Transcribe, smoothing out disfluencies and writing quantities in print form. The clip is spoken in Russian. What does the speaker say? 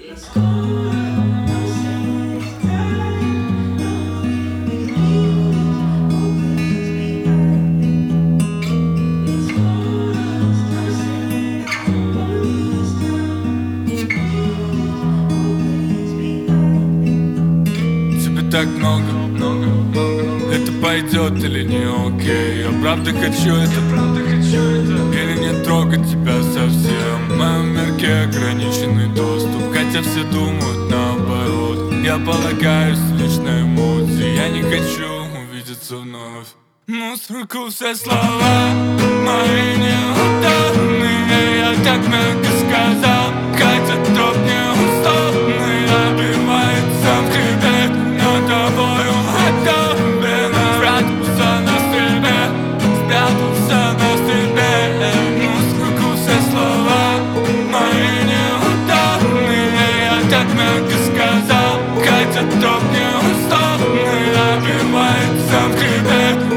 Так много, это пойдет или не окей? Я правда хочу это, или не трогать тебя совсем? В моем мирке ограниченный доступ, хотя все думают наоборот. Я полагаюсь лишь на эмоции, я не хочу увидеться вновь. Ну, сроку все слова мои неудобные, я так мягко сказал, хотя тот неуставный обивается в хребет, но тобою отобрано. Спрятался на стрельбе, спрятался на стрельбе. Ну, сроку все слова мои неудобные, я так мягко сказал, хотя тот неуставный обивается в хребет.